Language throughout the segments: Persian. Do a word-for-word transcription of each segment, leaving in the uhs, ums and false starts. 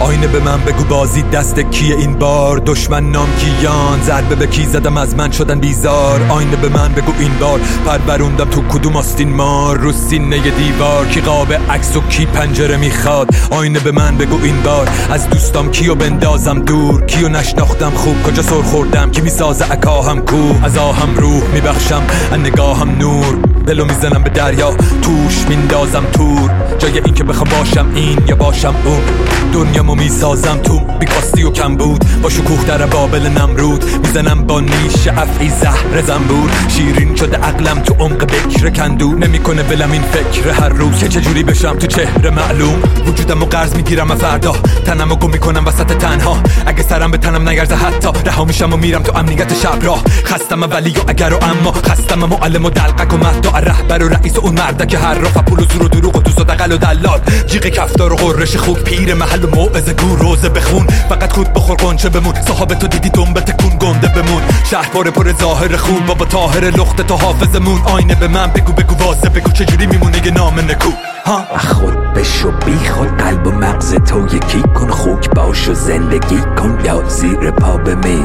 آینه به من بگو بازی دست کیه این بار؟ دشمن نام کیان، ضربه به کی زدم از من شدن بیزار. آینه به من بگو این بار پروروندم تو کدوم آستین مار؟ رو سینه دیوار کی قاب عکس و کی پنجره میخواد؟ آینه به من بگو این بار از دوستام کیو بندازم دور؟ کیو نشناختم خوب کجا سر خوردم کی میسازه عکاهم کو؟ از آهم روح میبخشم از نگاهم نور، دلو میزنم به دریا توش میندازم تور. جای این که بخوام باشم این یا باشم اون، دنیامو میسازم تو بیکاستی و کم بود. با شکوه در بابل نمرود میزنم با نیش افعی زهر زنبور. شیرین شده عقلم تو عمق بکر کندو، نمیکنه ولم این فکر هر روز که چجوری بشم تو چهره معلوم. وجودمو قرض میگیرم فردا، تنمو گم میکنم وسط تنها. اگه سرم به تنم نگرزه حتی رها میشم و میرم تو امنیت شب راه. خستم ولی و اگر و اما، خستم معلم و دلقک و مهدا، رهبر و رئیس و اون مرده که هر راه پول و زور و دروغ و دوست و دقل و دلال. جیغ کفتار و قررش خوک پیر محل و موعظه گو روزه بخون. فقط خود بخور قنچه بمون، صاحب تو دیدی دنبه تکون گنده بمون. شهر پر پر ظاهر خون بابا طاهر لخت تو حافظمون. آینه به من بگو بگو واسه بگو چجوری میمونه یه نام نکو؟ ها خود بشو بی خود، قلب و مغز تو یکی کن. خوک باش و زندگی کن یا زیر پا بمیر.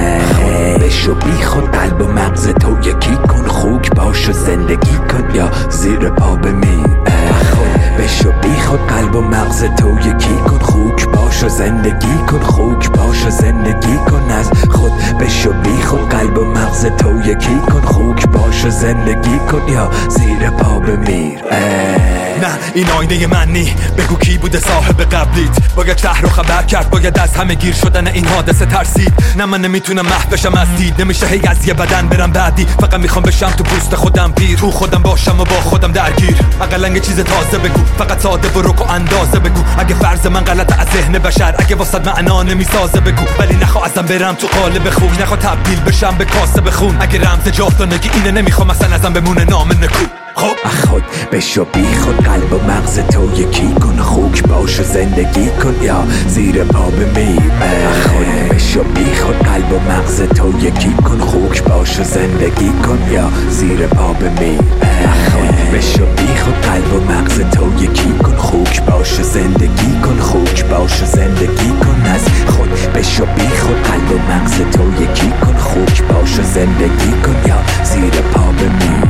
خود بشو بی خود، قلب و مغز تو یکی کن. خوک باش و زندگی کن یا زیر پا بمیر. خود بشو بی خود، قلب و مغز تو یکی کن. خوک باش و زندگی کن. خوک باش و زندگی کن. از خود بشو بی خود، قلب و مغز تو یکی کن. خوک باش و زندگی کن یا زیر پا بمیر. نه این آینه من نی، بگو کی بوده صاحب قبلیت؟ باید شهر رو خبر کرد، باید از همه گیر شدن این حادثه ترسید. نه من نمیتونم محو بشم از دید، نمیشه هی از یه بدن برم بعدی. فقط میخوام بشم تو پوست خودم پیر، تو خودم باشم و با خودم درگیر. اقلا یه چیز تازه بگو، فقط ساده و رک و اندازه بگو. اگه فرض من غلطه از ذهن بشر، اگه واسط معنا نمیسازه بگو. ولی نخوا ازم برم تو قالب خوک، نخوا تبدیل بشم به کاسه بخون. اگه رمز جاودانگی اینه نمیخوام اصلا ازم بمونه نام نکو. خب خود بشو بی خود، قلب و مغز تو یکی کن. خوک باش و زندگی کن یا زیر پا بمیر. خود بشو بی خود، قلب و مغز تو یکی کن. خوک باش و زندگی کن یا زیر پا بمیر. خود بشو بی خود، قلب و مغز تو یکی کن. خوک باش و زندگی کن. خوک باش و زندگی کن. از خود بشو بی خود، قلب و مغز تو یکی کن. خوک باش و زندگی کن یا زیر پا بمیر.